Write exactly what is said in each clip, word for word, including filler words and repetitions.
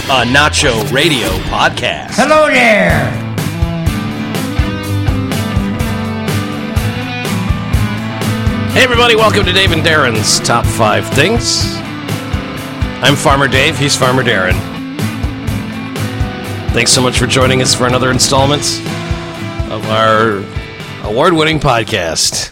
a Nacho Radio podcast. Hello there. Hey everybody, welcome to Dave and Darren's Top five Things. I'm Farmer Dave, he's Farmer Darren. Thanks so much for joining us for another installment of our award-winning podcast.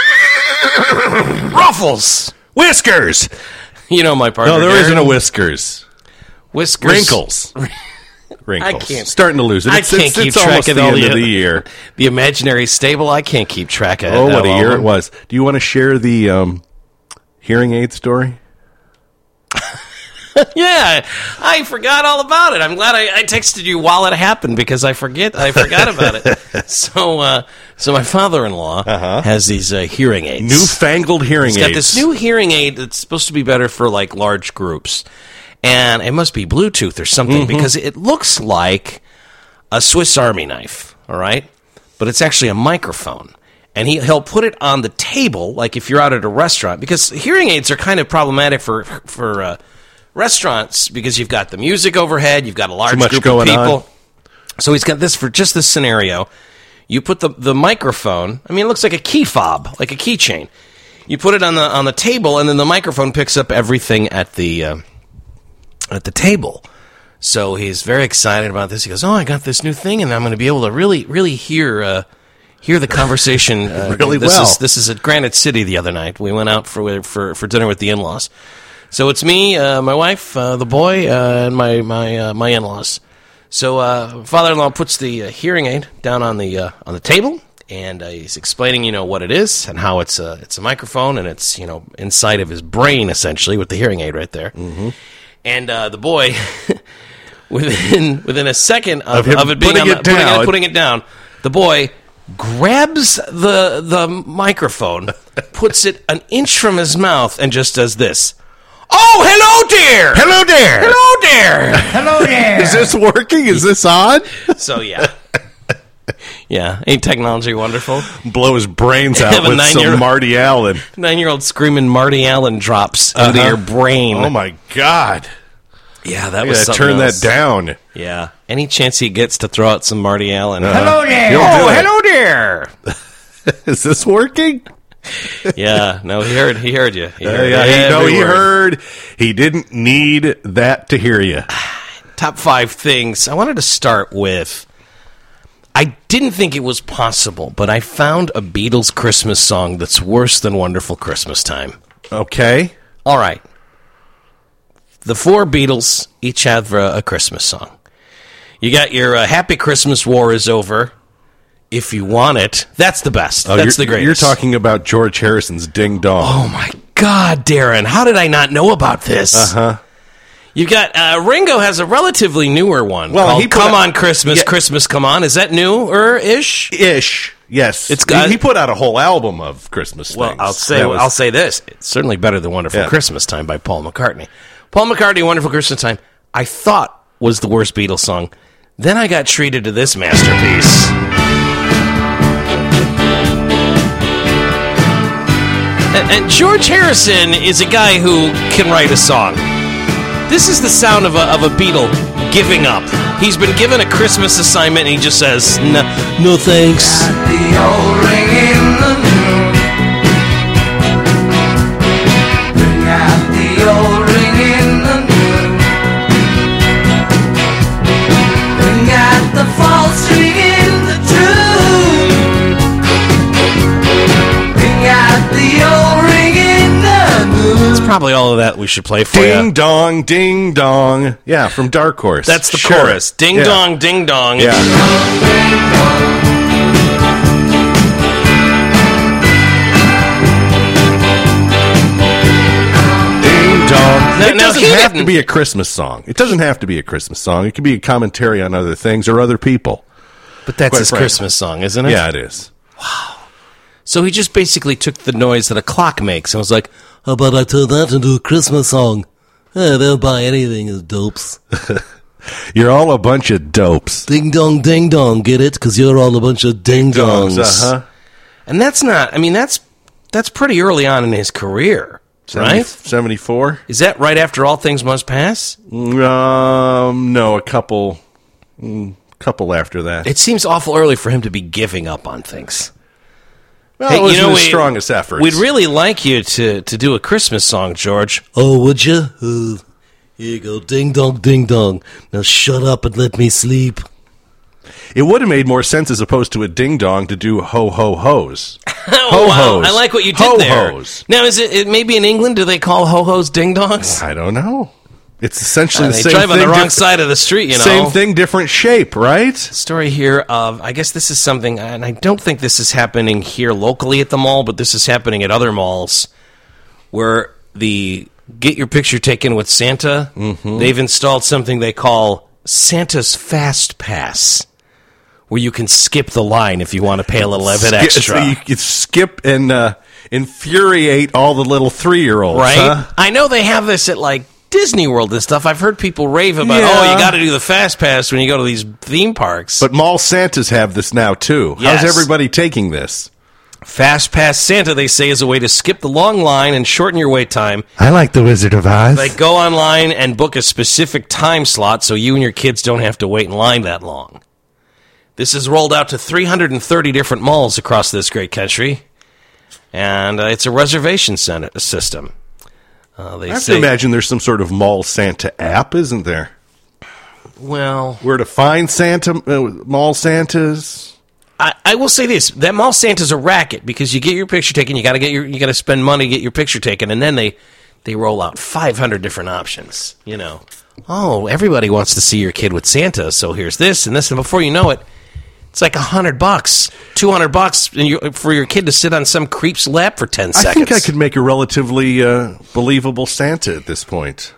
Ruffles! Whiskers! You know my partner. No, there Darren. isn't a whiskers. Whiskers. Wrinkles. Wrinkles. I can't. Starting to lose it. I It's, can't it's, keep it's track almost of the all end the, of the year. The imaginary stable, I can't keep track of. Oh, what of a all year of it them. was. Do you want to share the um, hearing aid story? Yeah, I forgot all about it. I'm glad I, I texted you while it happened because I forget. I forgot about it. So, uh, so my father-in-law Uh-huh. has these uh, hearing aids. Newfangled hearing He's aids. got this new hearing aid that's supposed to be better for like large groups, and it must be Bluetooth or something Mm-hmm. because it looks like a Swiss Army knife. All right, but it's actually a microphone. And he, he'll put it on the table, like if you're out at a restaurant, because hearing aids are kind of problematic for for uh, restaurants because you've got the music overhead, you've got a large much group of going people. on. So he's got this for just this scenario. You put the, the microphone, I mean, it looks like a key fob, like a keychain. You put it on the on the table, and then the microphone picks up everything at the uh, at the table. So he's very excited about this. He goes, "Oh, I got this new thing, and I'm going to be able to really, really hear uh, hear the conversation uh, Really this well." Is, this is at Granite City the other night. We went out for for for dinner with the in-laws. So it's me, uh, my wife, uh, the boy, uh, and my my uh, my in-laws. So uh, father-in-law puts the uh, hearing aid down on the uh, on the table, and uh, he's explaining, you know, what it is and how it's a it's a microphone, and it's, you know, inside of his brain essentially with the hearing aid right there. Mm-hmm. And uh, the boy, within within a second of, Of him of it being putting on it the, putting, down. it, putting it down, the boy grabs the the microphone, puts it an inch from his mouth, and just does this. Oh, hello, dear. Hello there. Hello, dear. Hello there. Is this working? Is this on? So, yeah. Yeah. Ain't technology wonderful? Blow his brains Have out a with nine-year- some Marty Allen. Nine-year-old screaming Marty Allen drops into Uh-huh. your brain. Oh, my God. Yeah, that I was gotta something turn else. that down. Yeah. Any chance he gets to throw out some Marty Allen. Hello there. He'll Oh, do it. hello, dear. Is this working? Yeah. No, he heard He heard you. He Uh, heard yeah, he, no, every he word. heard. He didn't need that to hear you. Top five things. I wanted to start with, I didn't think it was possible, but I found a Beatles Christmas song that's worse than Wonderful Christmas Time. Okay. All right. The four Beatles each have uh, a Christmas song. You got your uh, Happy Christmas, War is Over. If You Want It. That's the best. Oh, That's you're, the greatest. You're talking about George Harrison's Ding Dong. Oh, my God, Darren. How did I not know about this? Uh-huh. You've got, uh, Ringo has a relatively newer one Well, called he put Come out- On Christmas, Yeah. Christmas Come On. Is that newer-ish? Ish. Yes. It's It's got- he, he put out a whole album of Christmas Well, things. I'll say That was- I'll say this. It's certainly better than Wonderful Yeah. Christmas Time by Paul McCartney. Paul McCartney, Wonderful Christmas Time, I thought was the worst Beatles song. Then I got treated to this masterpiece. And, and George Harrison is a guy who can write a song. This is the sound of a, of a Beatle giving up. He's been given a Christmas assignment and he just says, no, no thanks. The old ring in the moon. Bring out the old ring in the moon. Bring out the false ring in the true. Bring out the old ring in the moon. It's probably all of that we should play for Ding you. Dong, Ding Dong. Yeah, from Dark Horse. That's the Sure. chorus. Ding Yeah. dong, ding dong. Yeah. Ding Dong. Now- It now doesn't he have to didn't- be a Christmas song. It doesn't have to be a Christmas song. It can be a commentary on other things or other people. But that's Quite his frankly. Christmas song, isn't it? Yeah, it is. So he just basically took the noise that a clock makes and was like, how about I turn that into a Christmas song? Eh, they'll buy anything as dopes. You're all a bunch of dopes. Ding dong, ding dong, get it? Because you're all a bunch of ding dongs. Uh-huh. And that's not, I mean, that's that's pretty early on in his career. Right? seventy-four? Is that right after All Things Must Pass? Um, no, a couple, mm, couple after that. It seems awful early for him to be giving up on things. Well, Hey, it wasn't you know, his we- strongest efforts. We'd really like you to, to do a Christmas song, George. Oh, would you? Uh, here you go. Ding dong, ding dong. Now shut up and let me sleep. It would have made more sense as opposed to a ding dong to do ho ho hos. Oh, wow. Ho-hos. I like what you did there. Ho-hos. Now, is it, it maybe in England, do they call ho-hos ding-dongs? I don't know. It's essentially Uh, the they same drive thing. on the wrong diff- side of the street, you know. Same thing, different shape, right? Story here of, I guess this is something, and I don't think this is happening here locally at the mall, but this is happening at other malls, where the get your picture taken with Santa, Mm-hmm. they've installed something they call Santa's Fast Pass, where you can skip the line if you want to pay a little bit Skip- extra. So you could skip and uh, infuriate all the little three-year-olds, Right? huh? I know they have this at, like, Disney World and stuff. I've heard people rave about, Yeah. oh, you got to do the Fast Pass when you go to these theme parks. But mall Santas have this now, too. Yes. How's everybody taking this? Fast Pass Santa, they say, is a way to skip the long line and shorten your wait time. I like the Wizard of Oz. Like, go online and book a specific time slot so you and your kids don't have to wait in line that long. This is rolled out to three hundred thirty different malls across this great country, and uh, it's a reservation sen- system. Uh, they I have say, to imagine there's some sort of mall Santa app, isn't there? well, Where to find Santa, uh, mall Santas. I, I will say this: that mall Santa's a racket because you get your picture taken, you got to get your, you got to spend money to get your picture taken, and then they they roll out five hundred different options. You know, oh, everybody wants to see your kid with Santa, so here's this and this, and before you know it, it's like a hundred bucks, two hundred bucks, and you, for your kid to sit on some creep's lap for ten I seconds. think I could make a relatively uh, believable Santa at this point.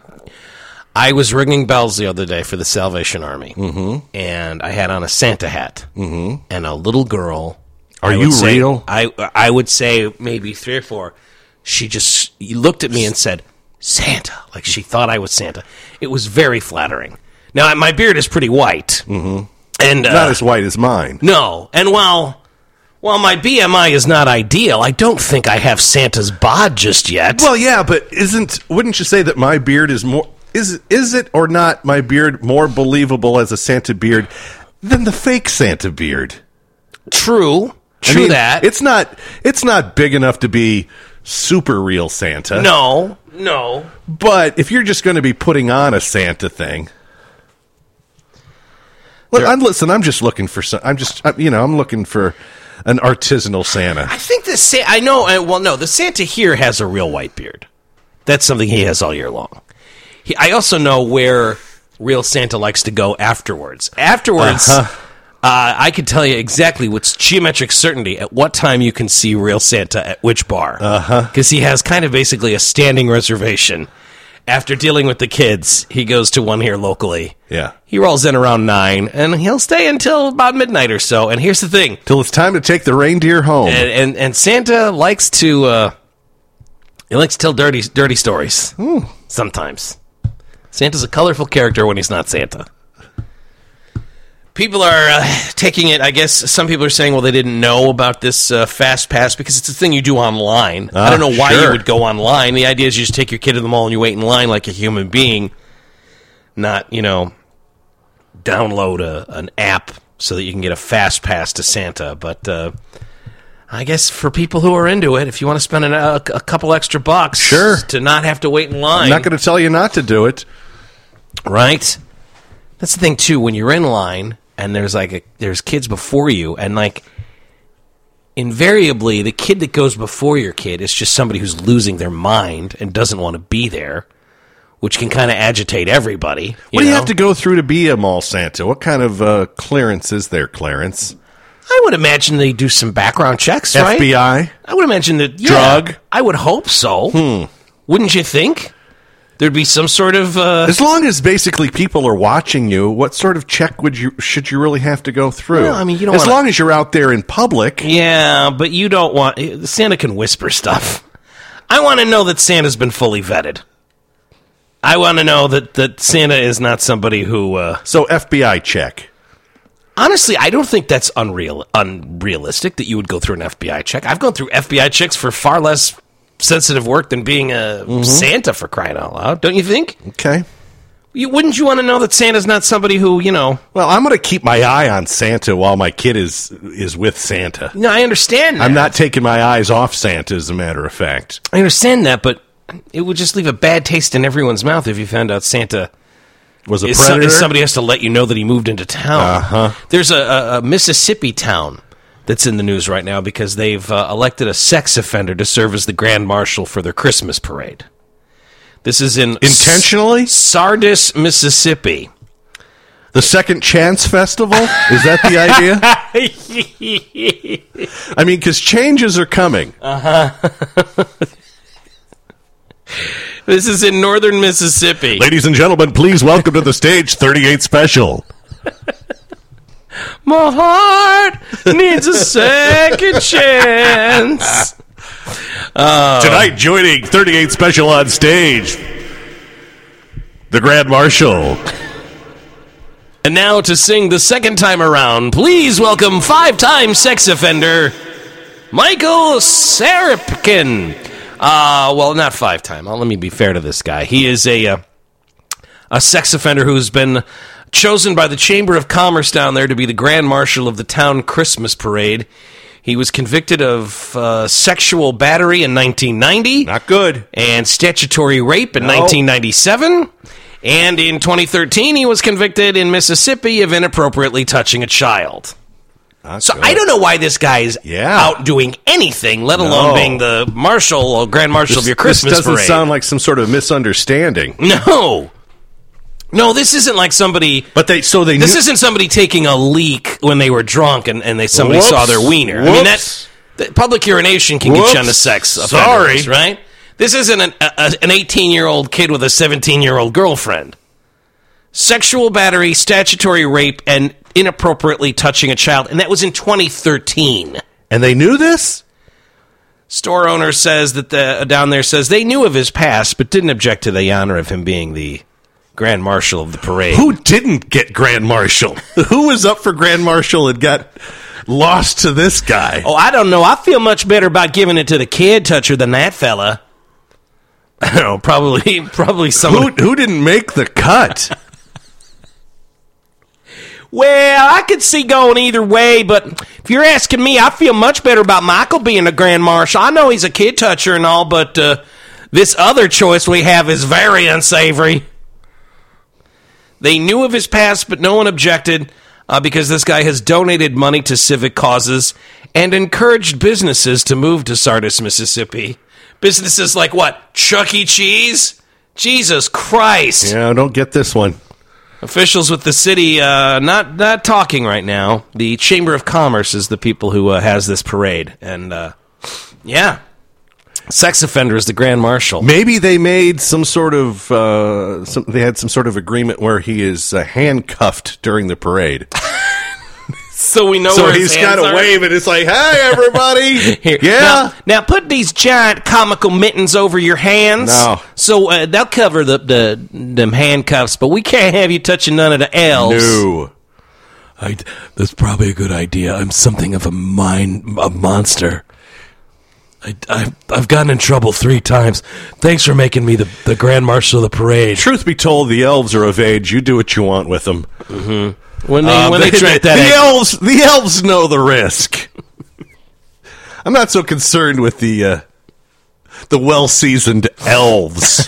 I was ringing bells the other day for the Salvation Army, mm-hmm. and I had on a Santa hat, mm-hmm. and a little girl. Are I you would say- real? I I would say maybe three or four. She just looked at me and said, "Santa," like she thought I was Santa. It was very flattering. Now my beard is pretty white, mm-hmm. and uh, Not as white as mine. no, and while while my B M I is not ideal, I don't think I have Santa's bod just yet. Well, yeah, but isn't wouldn't you say that my beard is more is is it or not my beard more believable as a Santa beard than the fake Santa beard? true, true I mean, that. it's not it's not big enough to be super real Santa. no, no. But if you're just going to be putting on a Santa thing, look, There- I'm listen. I'm just looking for some. I'm just I'm, you know I'm looking for an artisanal Santa. I think the Sa- I know. Uh, well, no, the Santa here has a real white beard. That's something he has all year long. He, I also know where real Santa likes to go afterwards. Afterwards, Uh-huh. uh, I can tell you exactly with geometric certainty at what time you can see real Santa at which bar. Uh-huh. Because he has kind of basically a standing reservation. After dealing with the kids, he goes to one here locally. Yeah. He rolls in around nine, and he'll stay until about midnight or so. And here's the thing. Till it's time to take the reindeer home. And, and and Santa likes to uh, he likes to tell dirty dirty stories sometimes. Santa's a colorful character when he's not Santa. People are uh, taking it. I guess some people are saying, well, they didn't know about this uh, Fast Pass because it's a thing you do online. I don't Ah, know why sure. you would go online. The idea is you just take your kid to the mall and you wait in line like a human being, not you know download a, an app so that you can get a Fast Pass to Santa. But uh, I guess for people who are into it, if you want to spend an, a, a couple extra bucks Sure. to not have to wait in line, I'm not going to tell you not to do it. right? That's the thing, too. When you're in line and there's like a, there's kids before you, and like invariably the kid that goes before your kid is just somebody who's losing their mind and doesn't want to be there, which can kind of agitate everybody. You What do you know? have to go through to be a mall Santa? What kind of uh, clearance is there, Clarence? I would imagine they do some background checks, right? F B I? I would imagine that yeah, Drug? I would hope so. Hmm. Wouldn't you think? There'd be some sort of uh, As long as basically people are watching you, what sort of check would you should you really have to go through? Well, I mean, you don't as wanna- long as you're out there in public. yeah, but you don't want Santa can whisper stuff. I want to know that Santa's been fully vetted. I want to know that, that Santa is not somebody who. Uh, So F B I check. honestly, I don't think that's unreal, unrealistic that you would go through an F B I check. I've gone through F B I checks for far less sensitive work than being a mm-hmm. Santa, for crying out loud, don't you think? Okay. You, wouldn't you want to know that Santa's not somebody who, you know... Well, I'm going to keep my eye on Santa while my kid is is with Santa. No, I understand that. I'm not taking my eyes off Santa, as a matter of fact. I understand that, but it would just leave a bad taste in everyone's mouth if you found out Santa... Was a is predator? So, somebody has to let you know that he moved into town. Uh-huh. There's a, a, a Mississippi town that's in the news right now because they've uh, elected a sex offender to serve as the grand marshal for their Christmas parade. This is in intentionally S- Sardis, Mississippi. The Second Chance Festival? Is that the idea? I mean, because changes are coming. Uh-huh. This is in northern Mississippi. Ladies and gentlemen, please welcome to the stage thirty-eight Special. My heart needs a second chance. Uh, Tonight, joining thirty-eight Special on stage, the Grand Marshal. And now to sing the second time around, please welcome five-time sex offender, Michael Sarapkin. Uh, well, not five-time. Uh, let me be fair to this guy. He is a uh, a sex offender who's been chosen by the Chamber of Commerce down there to be the Grand Marshal of the town Christmas parade. He was convicted of uh, sexual battery in nineteen ninety. Not good. And statutory rape in no. nineteen ninety-seven. And in twenty thirteen, he was convicted in Mississippi of inappropriately touching a child. Not so good. I don't know why this guy's yeah. out doing anything, let alone no. being the marshal or grand marshal this, of your Christmas this doesn't parade. sound like some sort of misunderstanding. No. No, this isn't like somebody... But they so they This knew- isn't somebody taking a leak when they were drunk and, and they somebody Whoops. saw their wiener. Whoops. I mean, that, that public urination can Whoops. get you on the sex offenders, Sorry. right? This isn't an, a, an eighteen-year-old kid with a seventeen-year-old girlfriend. Sexual battery, statutory rape, and inappropriately touching a child, and that was in twenty thirteen. And they knew this? Store owner says that the uh, down there says they knew of his past, but didn't object to the honor of him being the Grand Marshal of the parade. Who didn't get Grand Marshal? Who was up for Grand Marshal and got lost to this guy? Oh, I don't know. I feel much better about giving it to the kid toucher than that fella. I don't know. Probably, probably someone. Who, who didn't make the cut? Well, I could see going either way, but if you're asking me, I feel much better about Michael being a Grand Marshal. I know he's a kid toucher and all, but uh, this other choice we have is very unsavory. They knew of his past, but no one objected uh, because this guy has donated money to civic causes and encouraged businesses to move to Sardis, Mississippi. Businesses like what? Chuck E. Cheese? Jesus Christ. Yeah, don't get this one. Officials with the city uh, not not talking right now. The Chamber of Commerce is the people who uh, has this parade. And, uh, yeah. Sex offender is the Grand Marshal. Maybe they made some sort of, uh, some, they had some sort of agreement where he is uh, handcuffed during the parade. So we know so where his he's hands got to are. wave and it's like, hey, everybody. Here. Yeah. Now, now put these giant comical mittens over your hands. No. So uh, they'll cover the, the them handcuffs, but we can't have you touching none of the elves. No. I, that's probably a good idea. I'm something of a mind, a monster. I, I, I've gotten in trouble three times. Thanks for making me the, the Grand Marshal of the parade. Truth be told, the elves are of age. You do what you want with them. Mm-hmm. When they Uh, when they, the, drank the, that the egg. elves, the elves know the risk. I'm not so concerned with the uh, the well-seasoned elves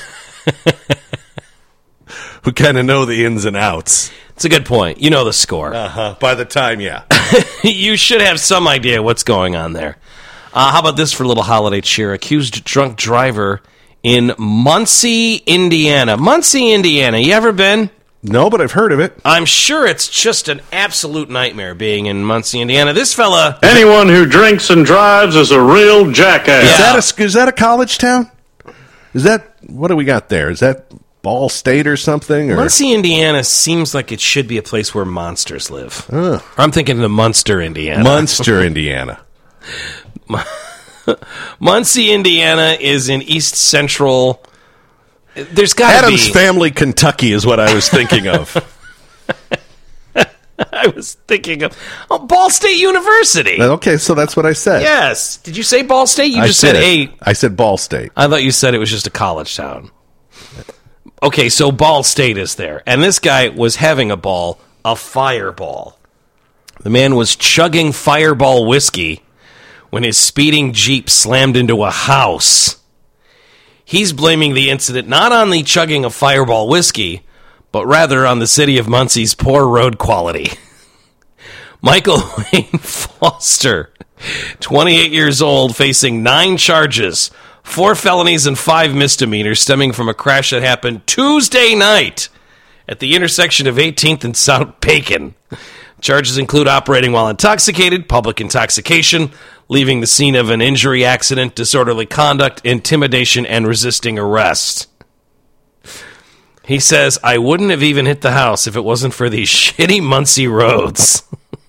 who kind of know the ins and outs. It's a good point. You know the score. Uh-huh. By the time, yeah. You should have some idea what's going on there. Uh, how about this for a little holiday cheer? Accused drunk driver in Muncie, Indiana. Muncie, Indiana. You ever been? No, but I've heard of it. I'm sure it's just an absolute nightmare being in Muncie, Indiana. This fella... Anyone who drinks and drives is a real jackass. Is that a, is that a college town? Is that, what do we got there? Is that Ball State or something? Or? Muncie, Indiana seems like it should be a place where monsters live. Uh. I'm thinking of Munster, Indiana. Munster, Indiana. Muncie, Indiana is in east central... There's got to be... Adams Family, Kentucky is what I was thinking of. I I was thinking of oh, Ball State University. Okay, so that's what I said. Yes. Did you say Ball State? You I just said did. a. I said Ball State. I thought you said it was just a college town. Okay, so Ball State is there. And this guy was having a ball, a fireball. The man was chugging Fireball whiskey when his speeding Jeep slammed into a house. He's blaming the incident not on the chugging of Fireball whiskey, but rather on the city of Muncie's poor road quality. Michael Wayne Foster, twenty-eight years old, facing nine charges, four felonies and five misdemeanors stemming from a crash that happened Tuesday night at the intersection of eighteenth and South Bacon. Charges include operating while intoxicated, public intoxication, leaving the scene of an injury accident, disorderly conduct, intimidation, and resisting arrest. He says, I wouldn't have even hit the house if it wasn't for these shitty Muncie roads.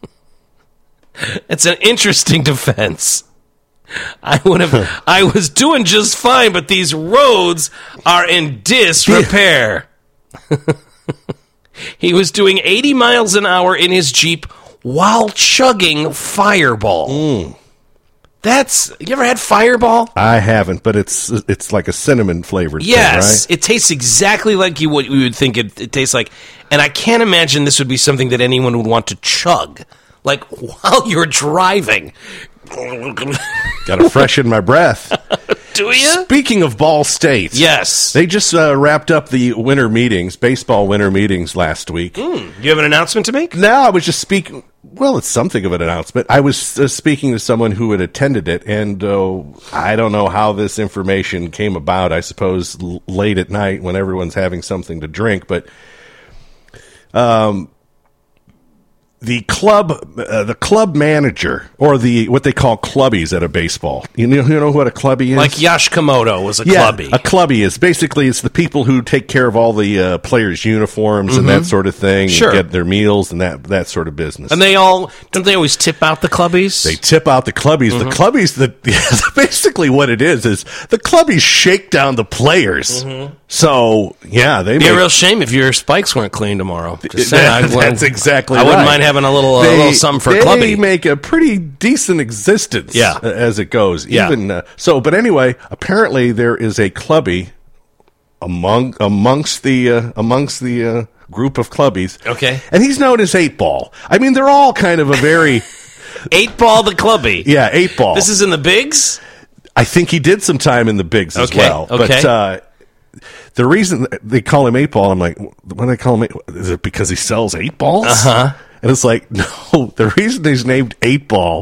It's an interesting defense. I would have. I was doing just fine, but these roads are in disrepair. He was doing eighty miles an hour in his Jeep while chugging Fireball. Mm. That's you ever had Fireball? I haven't, but it's it's like a cinnamon flavored Yes, thing, right? It tastes exactly like you would you would think it, it tastes like, and I can't imagine this would be something that anyone would want to chug, like while you're driving. Got to freshen my breath. Do you? Speaking of Ball State, Yes. they just uh, wrapped up the winter meetings, baseball winter meetings last week. Mm, you have an announcement to make? Now I was just speaking. Well, it's something of an announcement. I was uh, speaking to someone who had attended it, and uh, I don't know how this information came about. I suppose l- late at night when everyone's having something to drink, but um, the club, uh, the club manager, or the what they call clubbies at a baseball. You know, you know what a clubby is? Like Yash Komodo was a Yeah, clubby. a clubby is basically it's the people who take care of all the uh, players' uniforms and that sort of thing, Sure. and get their meals and that that sort of business. And they all, don't they always tip out the clubbies? They tip out the clubbies. Mm-hmm. The clubbies, the basically what it is is the clubbies shake down the players. So yeah, they It'd be make, a real shame if your spikes weren't clean tomorrow. Just saying, that- I wouldn't- that's exactly I wouldn't right. mind having a little, They- a little something for they clubby. make a pretty decent existence, Yeah. uh, as it goes. Yeah. Even uh, so, but anyway, apparently there is a clubby among amongst the uh, amongst the uh, group of clubbies. Okay. and he's known as Eight Ball. I mean, they're all kind of a very Eight Ball the clubby. yeah, Eight Ball. This is in the bigs? I think he did some time in the bigs as Okay, well. okay. But uh, the reason they call him Eight Ball, I'm like, when they call him, eight, is it because he sells eight balls? Uh Uh-huh. huh. And it's like, no. The reason he's named Eight Ball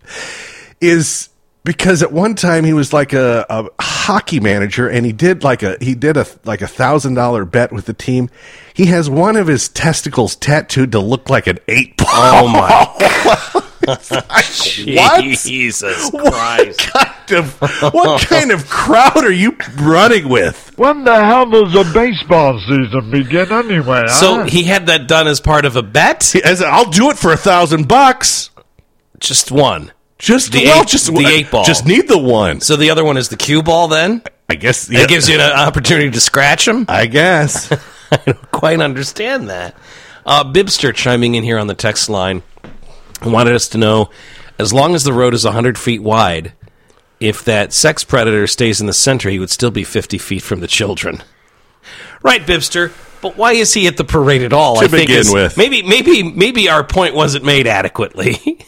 is because at one time he was like a, a hockey manager, and he did like a he did a like a thousand dollar bet with the team. He has one of his testicles tattooed to look like an eight ball. Oh, my What? Jesus What Christ. kind of what kind of crowd are you running with? When the hell does the baseball season begin anyway? So huh? he had that done as part of a bet? As I'll do it for a thousand bucks. Just one. Just The well, eight- just the eight ball. Just need the one. So the other one is the cue ball then? I guess It gives you an opportunity to scratch him? I guess. I don't quite understand that. Uh, Bibster chiming in here on the text line wanted us to know, as long as the road is one hundred feet wide, if that sex predator stays in the center, he would still be fifty feet from the children. Right, Bibster, but why is he at the parade at all? To I think begin is- with. Maybe, maybe, maybe our point wasn't made adequately.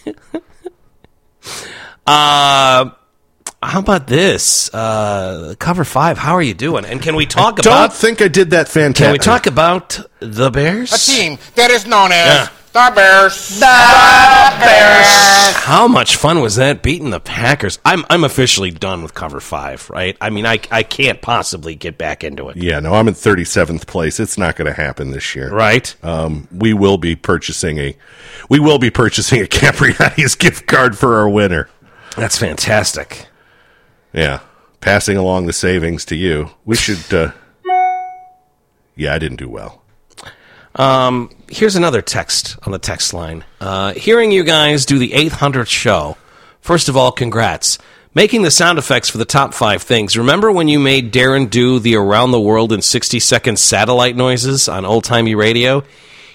uh... How about this? Uh, cover five, how are you doing? And can we talk Don't about... think I did that fantastic. Can we talk about the Bears? A team that is known as Yeah. the Bears. The Bears. How much fun was that beating the Packers? I'm I'm officially done with cover five, right? I mean, I I can't possibly get back into it. Yeah, no, I'm in thirty-seventh place. It's not going to happen this year. Right? Um, we will be purchasing a we will be purchasing a Capriati's gift card for our winner. That's fantastic. Yeah. Passing along the savings to you. We should uh Yeah, I didn't do well. Um, here's another text on the text line. Uh, hearing you guys do the eight hundredth show, first of all, congrats. Making the sound effects for the top five things. Remember when you made Darren do the around the world in sixty second satellite noises on old-timey radio?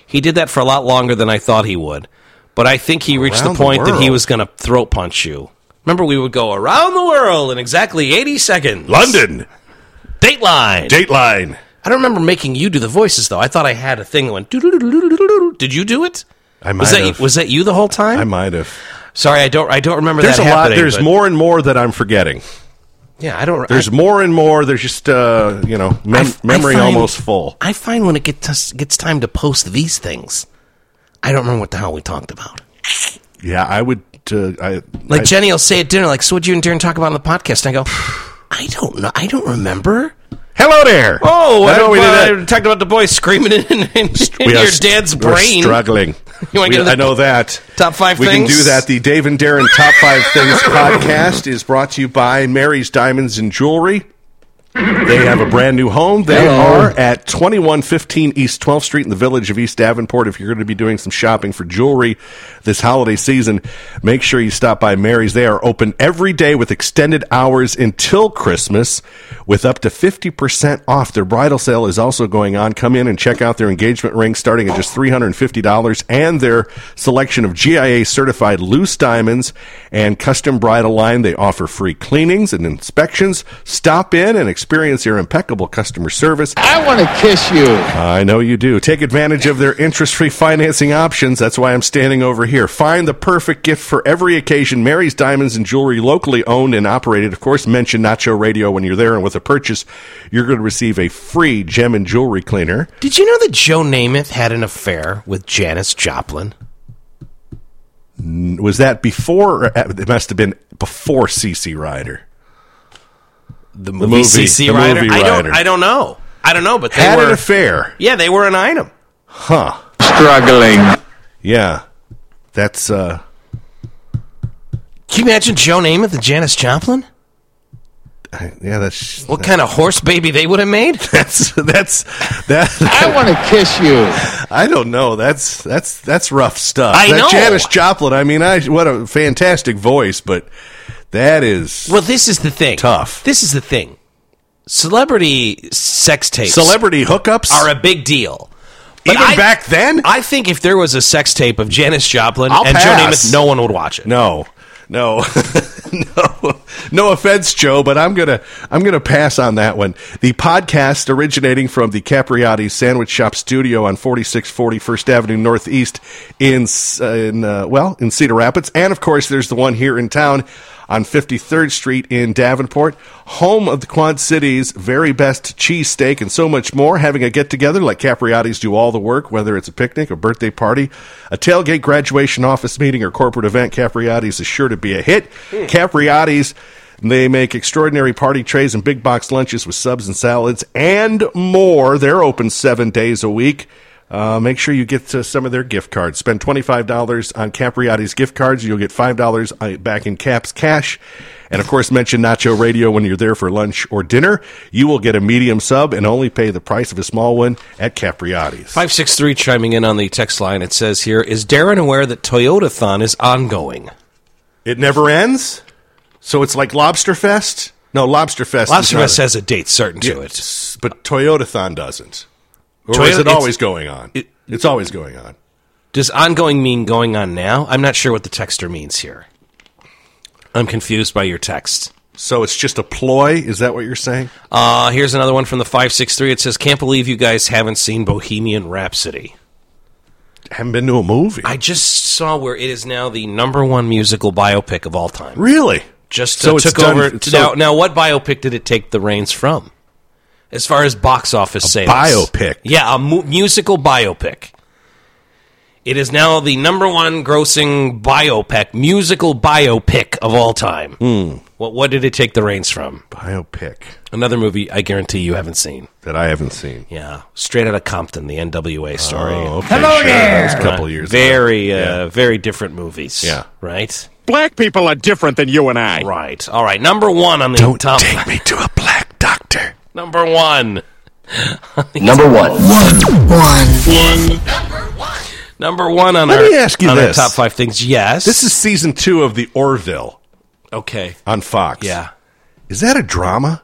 He did that for a lot longer than I thought he would. But I think he reached Around the point the that he world. was going to throat punch you. Remember, we would go around the world in exactly eighty seconds. London. Dateline. Dateline. I don't remember making you do the voices, though. I thought I had a thing that went... doo-doo-doo-doo-doo-doo. Did you do it? I might was that, have. Was that you the whole time? I might have. Sorry, I don't I don't remember There's that a lot. happening. There's but- more and more that I'm forgetting. Yeah, I don't... There's I, more and more. There's just, uh, you know, mem- I f- I memory find- almost full. I find when it gets, gets time to post these things, I don't remember what the hell we talked about. Yeah, I would. Uh, I Like I, Jenny will say at dinner, like, so what'd you and Darren talk about on the podcast? And I go, I don't know. I don't remember. Hello there. Oh, I know we did uh, that. talked about the boys screaming in, in, in We your are st- dad's we're brain. struggling. You wanna We- get to the I know that. top five we things? can do that. The Dave and Darren Top Five Things podcast is brought to you by Mary's Diamonds and Jewelry. They have a brand new home. They are at twenty-one fifteen East twelfth Street in the village of East Davenport. If you're going to be doing some shopping for jewelry this holiday season, make sure you stop by Mary's. They are open every day with extended hours until Christmas with up to fifty percent off. Their bridal sale is also going on. Come in and check out their engagement rings starting at just three hundred fifty dollars and their selection of G I A certified loose diamonds and custom bridal line. They offer free cleanings and inspections. Stop in and experience their impeccable customer service. I want to kiss you. I know you do. Take advantage of their interest-free financing options. That's why I'm standing over here. Find the perfect gift for every occasion. Mary's Diamonds and Jewelry, locally owned and operated. Of course, mention Nacho Radio when you're there, and with a purchase, you're going to receive a free gem and jewelry cleaner. Did you know that Joe Namath had an affair with Janis Joplin? Was that before? Or, it must have been before C C Rider. The movie, movie, C C the Rider? movie I Rider. don't. I don't know. I don't know. But they Had were an affair. Yeah, they were an item. Huh. Struggling. Yeah. That's, uh... Can you imagine Joe Namath and Janis Joplin? Yeah, that's... What kind of horse baby they would have made? That's... That's... That... I want to kiss you. I don't know. That's that's that's rough stuff. I that know. Janis Joplin. I mean, I what a fantastic voice, but that is Well, this is the thing. Tough. This is the thing. Celebrity sex tapes celebrity hookups are a big deal. But even I- back then. I think if there was a sex tape of Janis Joplin I'll and Joe pass. Namath, no one would watch it. no, no, no, no offense, Joe, but I'm gonna I'm gonna pass on that one. The podcast originating from the Capriati's Sandwich Shop studio on forty-six forty First Avenue Northeast in uh, in uh, well in Cedar Rapids, and of course there's the one here in town on fifty-third Street in Davenport, home of the Quad City's very best cheesesteak and so much more. Having a get-together, let Capriati's do all the work, whether it's a picnic, a birthday party, a tailgate, graduation, office meeting, or corporate event, Capriati's is sure to be a hit. Capriati's, they make extraordinary party trays and big box lunches with subs and salads and more. They're open seven days a week. Uh, make sure you get to some of their gift cards. Spend twenty-five dollars on Capriati's gift cards. You'll get five dollars back in Caps cash. And, of course, mention Nacho Radio when you're there for lunch or dinner. You will get a medium sub and only pay the price of a small one at Capriati's. five six three chiming in on the text line. It says here, is Darren aware that Toyotathon is ongoing? It never ends? So it's like Lobster Fest? No, Lobster Fest. Lobster is not Fest has a date certain to Yeah, it. s- But Toyotathon doesn't. Or Toyota- is it it's- always going on? it- it's always going on. Does ongoing mean going on now? I'm not sure what the texter means here. I'm confused by your text. So it's just a ploy? Is that what you're saying? Uh, here's another one from the five six three. It says, can't believe you guys haven't seen Bohemian Rhapsody. Haven't been to a movie. I just saw where it is now the number one musical biopic of all time. Really? Just So uh, it's took done- over. so- now, now, what biopic did it take the reins from? As far as box office sales. biopic? Yeah, a mu- musical biopic. It is now the number one grossing biopic, musical biopic of all time. Hmm. What, what did it take the reins from? Biopic Another movie I guarantee you haven't seen. that I haven't seen. Yeah, Straight Outta Compton, the N W A story. Oh, okay, Hello sure. That was a couple Right. years Very, ago. uh, Yeah. very different movies. Yeah. Right? Black people are different than you and I. Right. All right, number one on the Don't top. take me to a black doctor. Number one. Number one. Number one on Let our, me ask you on our this. top five things. Yes. This is season two of The Orville okay. on Fox. Yeah. Is that a drama?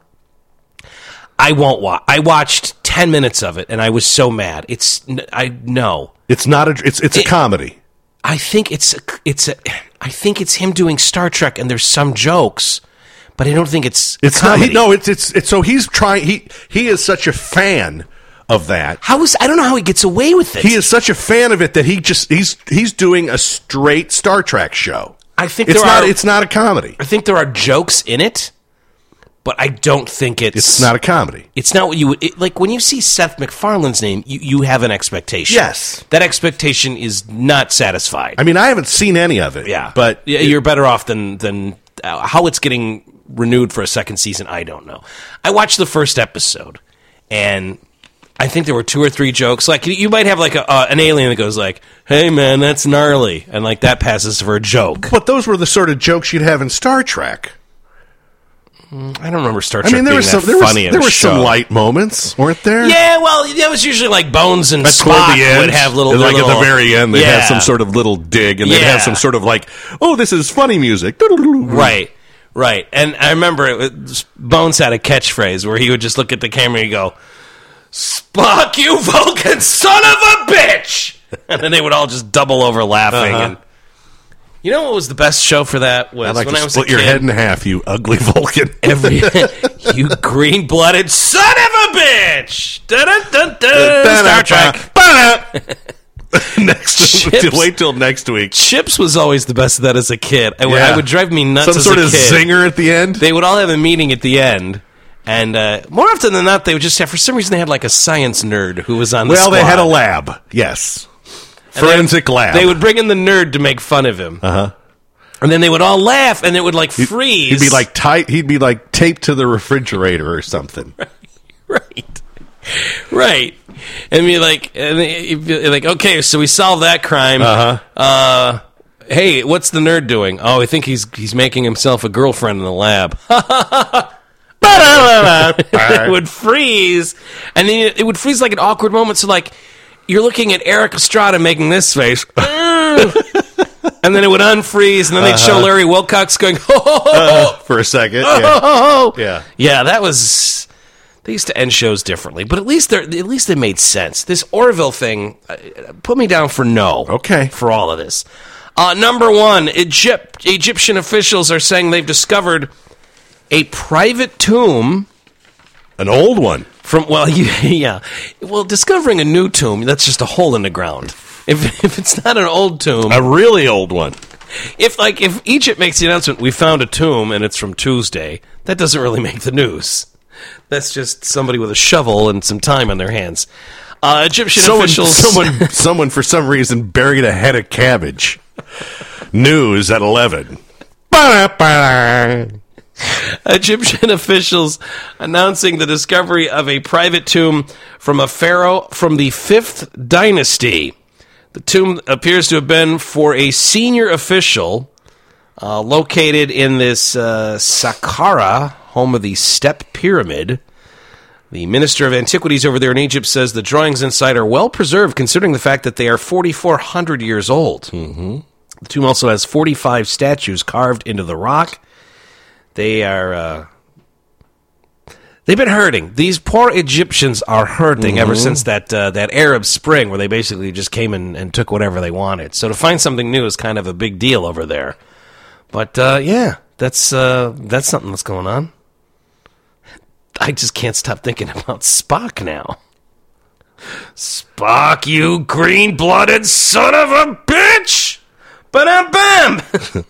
I won't watch. I watched ten minutes of it, and I was so mad. It's n- I no. It's not a. It's it's a It- comedy. I think it's it's a, I think it's him doing Star Trek, and there's some jokes, but I don't think it's It's not. comedy. He, no, it's, it's it's so he's trying. He he is such a fan of that. How is I don't know how he gets away with it. He is such a fan of it that he just he's he's doing a straight Star Trek show. I think It's there not. are. It's not a comedy. I think there are jokes in it, but I don't think it's. It's not a comedy. It's not what you would it, like when you see Seth MacFarlane's name. You, you have an expectation. Yes. that expectation is not satisfied. I mean, I haven't seen any of it. yeah, but yeah, you're better off than than uh, how it's getting renewed for a second season. I don't know. I watched the first episode, and I think there were two or three jokes. Like you might have like a, uh, an alien that goes like, "Hey man, that's gnarly," and like that passes for a joke. but those were the sort of jokes you'd have in Star Trek. I don't remember Star I Trek mean, there being was some that there was funny. in there a were some show. light moments, weren't there? Yeah, well, that was usually like Bones and But toward Spock the end, would have little, like little at the very end, they'd yeah. have some sort of little dig, and they'd Yeah. have some sort of like, "Oh, this is funny music." Right, right. And I remember it was, Bones had a catchphrase where he would just look at the camera and he'd go, "Spock, you Vulcan son of a bitch!" And then they would all just double over laughing. Uh-huh. And you know what was the best show for that? Was I'd like when to I was split a your kid. head in half, you ugly Vulcan. Every you green blooded son of a bitch! Dun, dun, dun, dun. Star Trek. next, Chips. wait till next week. Chips was always the best of that as a kid. I, would- Yeah. I would drive me nuts Some as sort a of kid. zinger at the end. They would all have a meeting at the end, and uh, more often than not, they would just have. For some reason, they had like a science nerd who was on the well, they squad. had a lab. Yes, And they- forensic lab. They would bring in the nerd to make fun of him, Uh huh. and then they would all laugh, and it would like freeze. He'd be like tight. He'd be like taped to the refrigerator or something. right, right, and be like, and he'd be like, okay, so we solved that crime. Uh-huh. Uh Hey, what's the nerd doing? Oh, I think he's he's making himself a girlfriend in the lab. It would freeze, and then it would freeze like an awkward moment. So, like, you're looking at Eric Estrada making this face, and then it would unfreeze, and then they'd show Larry Wilcox going, Uh, for a second. Yeah. Yeah. yeah, that was. They used to end shows differently, but at least they at least they made sense. This Orville thing uh, put me down for no. Okay. for all of this. Uh, number one, Egypt, Egyptian officials are saying they've discovered a private tomb An old one. from. Well, yeah, well, discovering a new tomb, that's just a hole in the ground. If if it's not an old tomb, A really old one. if like if Egypt makes the announcement, we found a tomb and it's from Tuesday, that doesn't really make the news. That's just somebody with a shovel and some time on their hands. Uh, Egyptian Someone, officials. someone, someone, for some reason, buried a head of cabbage. News at eleven. Egyptian officials announcing the discovery of a private tomb from a pharaoh from the fifth dynasty. The tomb appears to have been for a senior official uh, located in this uh, Saqqara, home of the Step Pyramid. The Minister of Antiquities over there in Egypt says the drawings inside are well preserved, considering the fact that they are forty-four hundred years old. Mm-hmm. The tomb also has forty-five statues carved into the rock. They are, uh, they've been hurting. These poor Egyptians are hurting ever since that uh, that Arab Spring, where they basically just came in and took whatever they wanted. So to find something new is kind of a big deal over there. But uh, yeah, that's uh, that's something that's going on. I just can't stop thinking about Spock now. Spock, you green-blooded son of a bitch! Ba-dum-bam!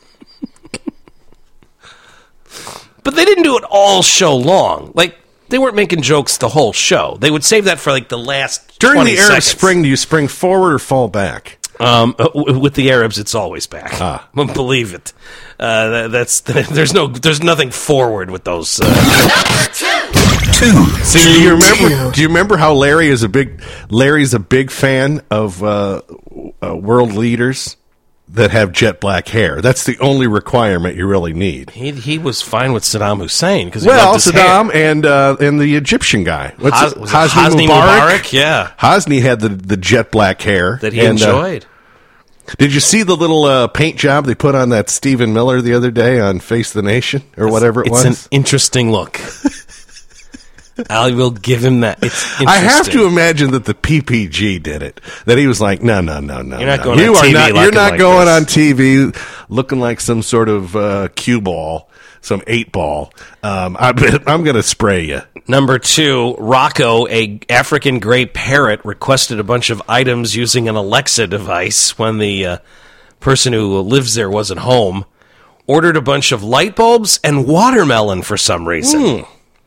But they didn't do it all show long. Like, they weren't making jokes the whole show. They would save that for, like, the last During twenty the Arab seconds. Spring, do you spring forward or fall back? Um, uh, w- with the Arabs, it's always back. Ah. Believe it. Uh, that, that's there's no there's nothing forward with those. Uh, Two. See, do you remember? Do you remember how Larry is a big Larry's a big fan of uh, uh, world leaders that have jet black hair? That's the only requirement you really need. he he was fine with Saddam Hussein because Well, Saddam and uh, and the Egyptian guy. What's Hos- it? was it Hosni Mubarak? Yeah. Hosni had the, the jet black hair that he and, uh, enjoyed. did you see the little uh, paint job they put on that Stephen Miller the other day on Face the Nation or whatever it it's was? an interesting look. I will give him that. It's I have to interesting. imagine that the P P G did it. That he was like, no, no, no, no. You're not no. going you on are T V not, You're looking not like going this. on T V looking like some sort of uh, cue ball, some eight ball. Um, I, I'm going to spray you. Number two, Rocco, a African gray parrot, requested a bunch of items using an Alexa device when the uh, person who lives there wasn't home. Ordered a bunch of light bulbs and watermelon for some reason. Mm.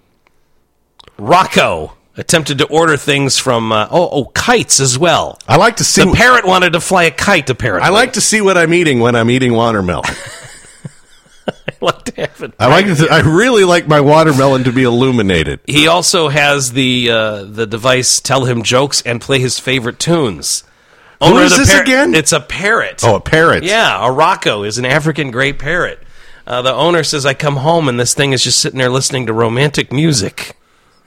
Rocco attempted to order things from, uh, oh, oh, kites as well. I like to see. The parrot wanted to fly a kite, apparently. I like to see what I'm eating when I'm eating watermelon. I like to have it. I like to, I really like my watermelon to be illuminated. He also has the uh, the device tell him jokes and play his favorite tunes. Who Owner of is the this parrot- again? It's a parrot. Oh, a parrot. Yeah, a Rocco is an African gray parrot. Uh, the owner says, I come home and this thing is just sitting there listening to romantic music.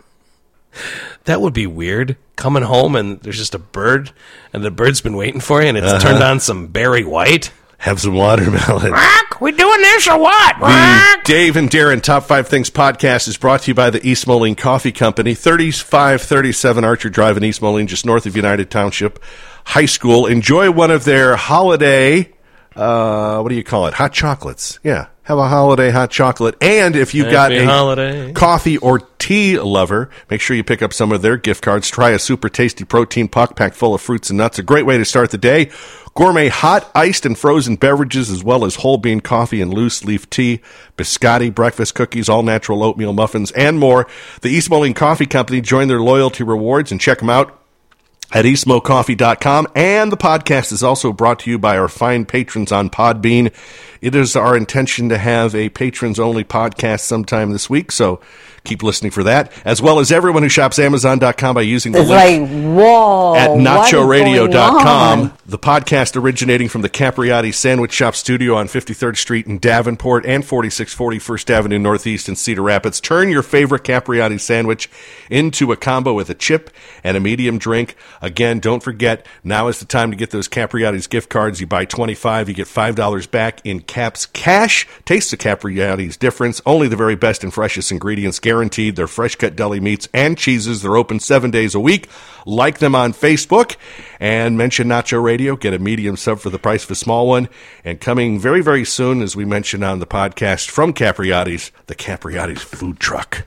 That would be weird. Coming home and there's just a bird, and the bird's been waiting for you, and it's Uh-huh. turned on some Barry White. Have some watermelon. We doing this or what? The Dave and Darren Top five Things podcast is brought to you by the East Moline Coffee Company, thirty-five thirty-seven Archer Drive in East Moline, just north of United Township High School. Enjoy one of their holiday, uh, what do you call it? Hot chocolates. Yeah. Have a holiday hot chocolate. And if you've got Happy a holiday. coffee or tea lover, make sure you pick up some of their gift cards. Try a super tasty protein puck packed full of fruits and nuts. A great way to start the day. Gourmet hot, iced, and frozen beverages, as well as whole bean coffee and loose leaf tea, biscotti, breakfast cookies, all natural oatmeal muffins, and more. The East Moline Coffee Company. Join their loyalty rewards and check them out at east mo coffee dot com. And the podcast is also brought to you by our fine patrons on Podbean. It is our intention to have a patrons-only podcast sometime this week, so keep listening for that, as well as everyone who shops amazon dot com by using the It's link like, whoa. at nacho radio dot What is going com. on? The podcast originating from the Capriati Sandwich Shop studio on fifty-third Street in Davenport and forty-six forty First Avenue Northeast in Cedar Rapids. Turn your favorite Capriati sandwich into a combo with a chip and a medium drink. Again, don't forget, now is the time to get those Capriati's gift cards. You buy twenty-five, you get five dollars back in Caps cash. Taste the Capriati's difference. Only the very best and freshest ingredients guaranteed. They're fresh-cut deli meats and cheeses. They're open seven days a week. Like them on Facebook and mention Nacho Radio. Get a medium sub for the price of a small one. And coming very, very soon, as we mentioned on the podcast from Capriati's, the Capriati's food truck.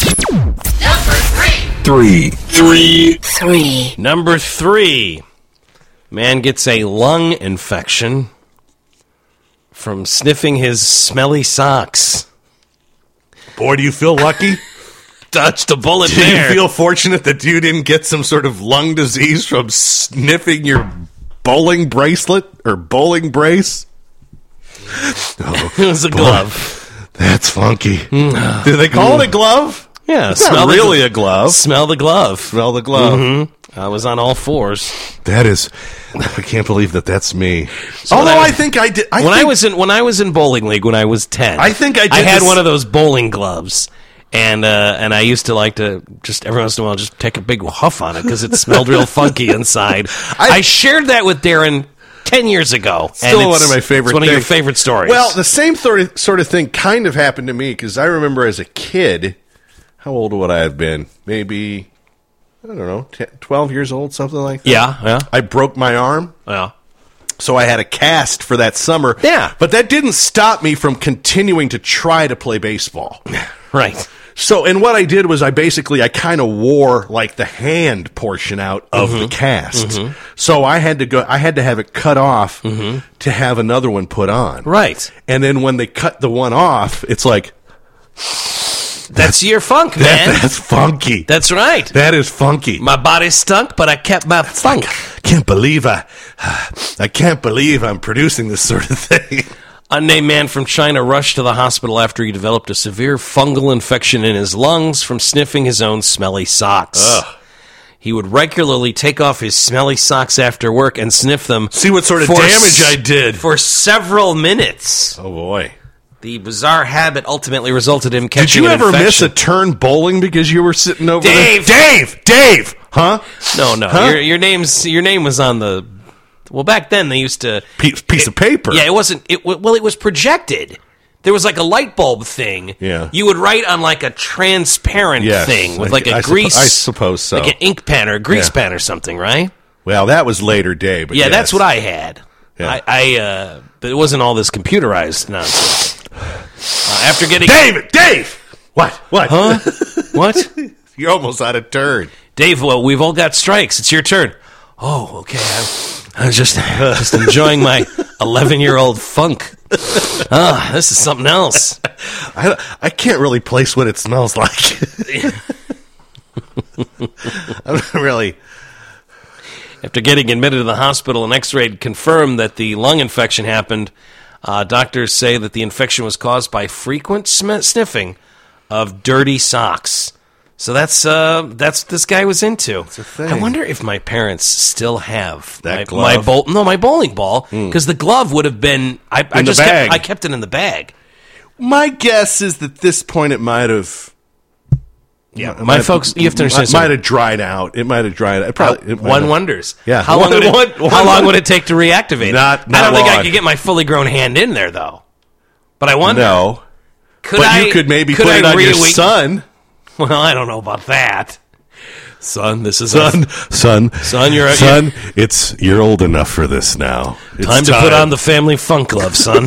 Three. Three. Three. Number three. Man gets a lung infection from sniffing his smelly socks. Boy, do you feel lucky? Dodged a bullet Do there. you feel fortunate that you didn't get some sort of lung disease from sniffing your bowling bracelet or bowling brace? Oh, It was a boy, glove. That's funky. Do they call it a glove? Yeah, It's smell not the really gl- a glove. Smell the glove. Smell the glove. Mm-hmm. I was on all fours. That is, I can't believe that that's me. So Although when I- I, think I did. I when think, I was in when I was in bowling league when I was ten, I think I did I had this- one of those bowling gloves, and uh, and I used to like to just every once in a while just take a big huff on it because it smelled real funky inside. I, I- shared that with Darren ten years ago. and Still it's- one of my favorite It's one of your things. favorite stories. Well, the same sort of, sort of thing kind of happened to me because I remember as a kid, how old would I have been? Maybe, I don't know, ten, twelve years old, something like that. yeah, yeah, I broke my arm, yeah. so I had a cast for that summer. Yeah. But that didn't stop me from continuing to try to play baseball. Right. So, and what I did was I basically, I kind of wore like the hand portion out of Mm-hmm. the cast. So I had to go, I had to have it cut off to have another one put on. Mm-hmm. Right. And then when they cut the one off, it's like, That's your funk, man. that, that's funky. That's right. That is funky. My body stunk, but I kept my funk. Can't believe I, I can't believe I'm producing this sort of thing. Unnamed man from China rushed to the hospital after he developed a severe fungal infection in his lungs from sniffing his own smelly socks. Ugh. He would regularly take off his smelly socks after work and sniff them. See what sort of for damage s- I did. For several minutes. Oh boy. The bizarre habit ultimately resulted in him Did catching you an ever miss infection. a turn bowling because you were sitting over Dave! there? Dave! Dave! Huh? No, no. Huh? Your, your name's your name was on the. Well, back then they used to Piece, piece of paper. Yeah, it wasn't. It w- well, it was projected. There was like a light bulb thing. Yeah. You would write on like a transparent Yes, thing with I- like a I suppo- grease. I suppose so. Like an ink pen or a grease Yeah. pen or something, right? Well, that was later day, but Yeah, yes. that's what I had. Yeah. I, I uh, but it wasn't all this computerized nonsense. Uh, after getting Dave, Dave! What? What? Huh? What? You're almost out of turn. Dave, well, we've all got strikes. It's your turn. Oh, okay. I, I was just just enjoying my eleven-year-old funk. Ah, this is something else. I, I can't really place what it smells like. I'm not really. After getting admitted to the hospital, an x-ray confirmed that the lung infection happened. Uh, doctors say that the infection was caused by frequent sm- sniffing of dirty socks. So that's uh, that's what this guy was into. a thing. I wonder if my parents still have That my, my glove? bowl. No, my bowling ball, because the glove would have been. I, I In the just bag. Kept, I kept it in the bag. My guess is that this point it might have. Yeah, it my might have- folks. You have to understand. It might have dried out. It might have dried out. It probably. it might One have- wonders. Yeah. How long? One- would it, one- how one- long would it take to reactivate Not- it? not I don't think I long. could get my fully grown hand in there, though. But I wonder. No. Could but I, you could maybe could put I it on your re- son. Well, I don't know about that. Son, this is Son, son, Son, you're- son. It's you're old enough for this now. It's time to put on the family funk glove, son.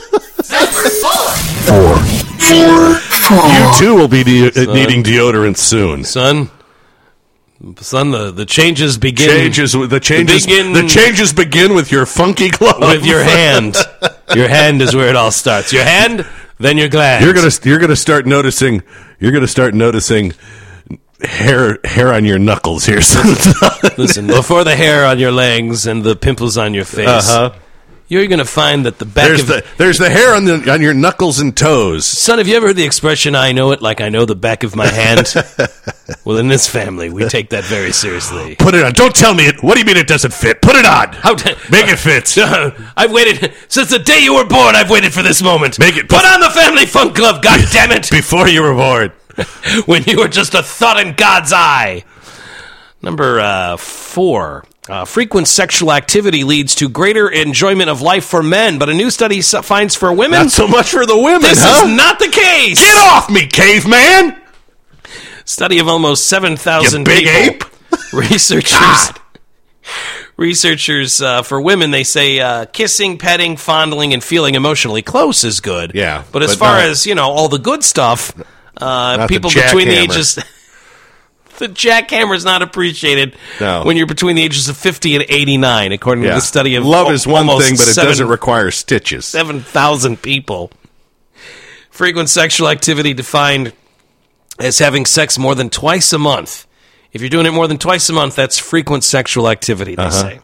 four. Four. You too will be de- uh, needing deodorant soon. son, son, the, the changes begin Changes. The changes. begin- The changes begin with your funky glove. with your hand. Your hand is where it all starts. Your hand, then your glands. You're gonna. You're gonna start noticing. You're gonna start noticing hair. Hair on your knuckles here. Listen, before the hair on your legs and the pimples on your face, Uh huh. you're going to find that the back There's of... the. There's the hair on the on your knuckles and toes. Son, have you ever heard the expression, I know it like I know the back of my hand? Well, in this family, we take that very seriously. Put it on. Don't tell me it. What do you mean it doesn't fit? Put it on. How t- Make it fit. I've waited since the day you were born. I've waited for this moment. Make it- Put on the family funk glove. God damn it! Before you were born. When you were just a thought in God's eye. Number uh, four. Uh, frequent sexual activity leads to greater enjoyment of life for men, but a new study s- finds for women Not so much for the women. this huh? is not the case. Get off me, caveman! Study of almost seven thousand You big people. Researchers. Researchers, uh, for women, they say uh, kissing, petting, fondling, and feeling emotionally close is good. Yeah, But as but far not- as, you know, all the good stuff, uh, the people between the jackhammer. ages... the jackhammer is not appreciated No. when you're between the ages of fifty and eighty-nine, according to Yeah. the study of Love al- is one almost thing, but it seven- doesn't require stitches. seven thousand people. Frequent sexual activity defined as having sex more than twice a month. If you're doing it more than twice a month, that's frequent sexual activity, they Uh-huh. say.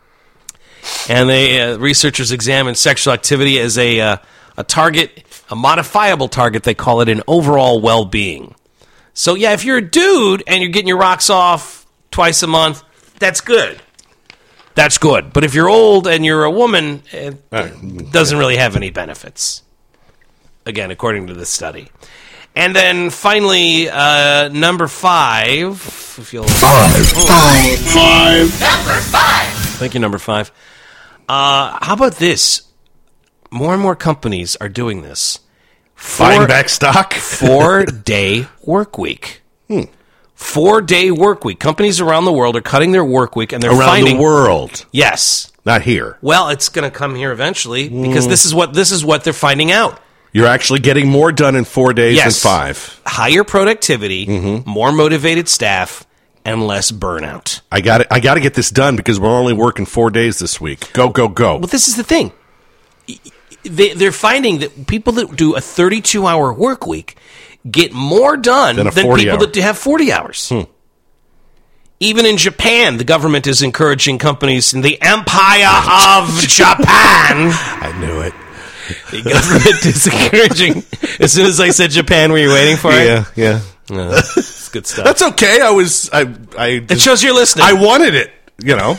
And they uh, researchers examined sexual activity as a uh, a target, a modifiable target. They call it an overall well-being. So yeah, if you're a dude and you're getting your rocks off twice a month, that's good. That's good. But if you're old and you're a woman, it doesn't really have any benefits. Again, according to this study. And then finally, uh, number five. If you'll Five. Five. Five. Thank you, number five. Uh, how about this? More and more companies are doing this. Buying Four- back stock? Four-day work week. Four-day work week. Companies around the world are cutting their work week, and they're Around finding the world. Yes. Not here. Well, it's going to come here eventually because this is what this is what they're finding out. You're actually getting more done in four days Yes. than five. Higher productivity, more motivated staff, and less burnout. I got I got to get this done because we're only working four days this week. Go, go, go. Well, this is the thing. They, they're finding that people that do a thirty-two hour work week get more done Than than, a forty people hour. that have forty hours. Even in Japan, the government is encouraging companies in the Empire of Japan. I knew it. The government is encouraging. As soon as I said Japan, were you waiting for it? Yeah, yeah. No, it's good stuff. That's okay. I was I I It shows you're listening. I wanted it. You know,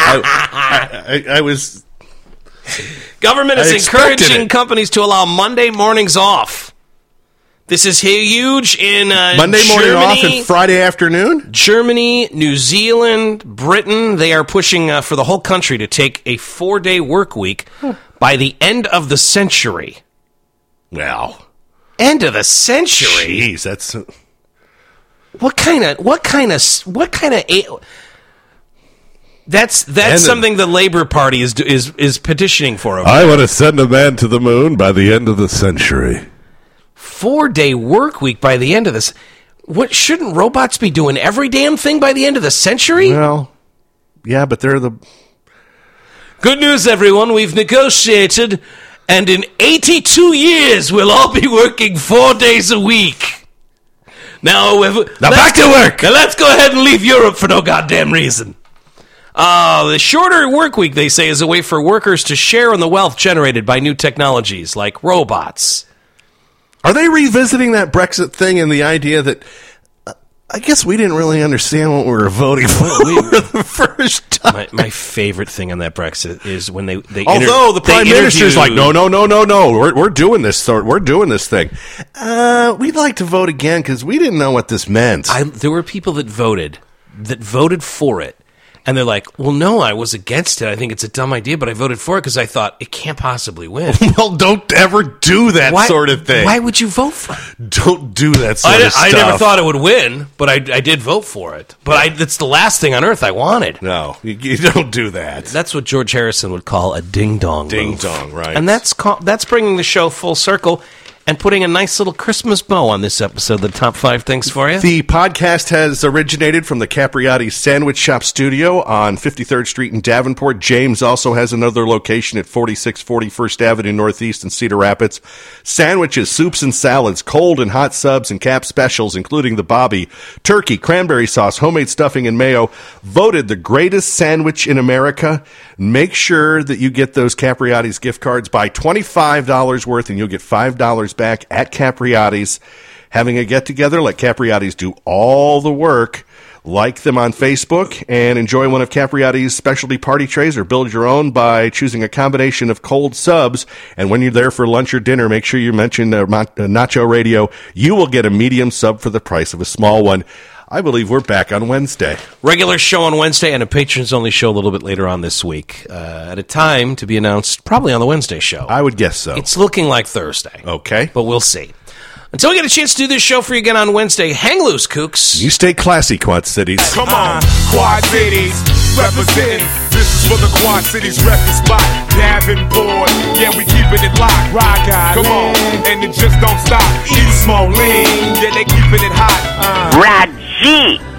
I, I, I, I was. Government I is expected encouraging it. companies to allow Monday mornings off. This is huge in uh, Monday morning Germany, off and Friday afternoon. Germany, New Zealand, Britain. They are pushing uh, for the whole country to take a four-day work week by the end of the century. Well, End of the century. jeez, that's What kind of what kind of what kind of a- That's that's And the- something the Labor Party is is is petitioning for. Over I want to send a man to the moon by the end of the century. Four day work week by the end of this. What shouldn't robots be doing every damn thing by the end of the century? well, yeah, but they're the Good news, everyone. We've negotiated, and in eighty-two years, we'll all be working four days a week. Now, we've, Now back to work. Now let's go ahead and leave Europe for no goddamn reason. Uh, the shorter work week, they say, is a way for workers to share in the wealth generated by new technologies like robots. Are they revisiting that Brexit thing and the idea that uh, I guess we didn't really understand what we were voting for the first time? My, my favorite thing on that Brexit is when they they Although inter- the they prime minister's like, interview- no, no, no, no, no, we're we're doing this sort, we're doing this thing. Uh, we'd like to vote again because we didn't know what this meant. I, there were people that voted that voted for it, and they're like, "Well, no, I was against it. I think it's a dumb idea, but I voted for it because I thought it can't possibly win." well, don't ever do that Why- sort of thing. Why would you vote for it? Don't do that sort I, of di- stuff. I never thought it would win, but I, I did vote for it. But I, that's the last thing on earth I wanted. No, you, you don't do that. That's what George Harrison would call a ding dong. Ding move. dong, right. And that's call, that's bringing the show full circle and putting a nice little Christmas bow on this episode of the Top Five Things for You. The podcast has originated from the Capriati Sandwich Shop Studio on fifty-third Street in Davenport. James also has another location at forty-six forty First Avenue Northeast in Cedar Rapids. Sandwiches, soups and salads, cold and hot subs, and cap specials, including the Bobby, turkey, cranberry sauce, homemade stuffing, and mayo. Voted the greatest sandwich in America. Make sure that you get those Capriati's gift cards. Buy twenty-five dollars worth, and you'll get five dollars back at Capriati's. Having a get-together, let Capriati's do all the work. Like them on Facebook and enjoy one of Capriati's specialty party trays or build your own by choosing a combination of cold subs. And when you're there for lunch or dinner, make sure you mention uh, Mon- uh, Nacho Radio. You will get a medium sub for the price of a small one. I believe we're back on Wednesday. Regular show on Wednesday and a patrons-only show a little bit later on this week. Uh, at a time to be announced probably on the Wednesday show. I would guess so. It's looking like Thursday. Okay. But we'll see. Until we get a chance to do this show for you again on Wednesday, hang loose, kooks. You stay classy, Quad Cities. Come on, Quad Cities, representing. This is for the Quad Cities record spot. Davenport, yeah, we keeping it locked. Rock out, come on, and it just don't stop. East Moline, yeah, they keeping it hot. Uh. Brad G.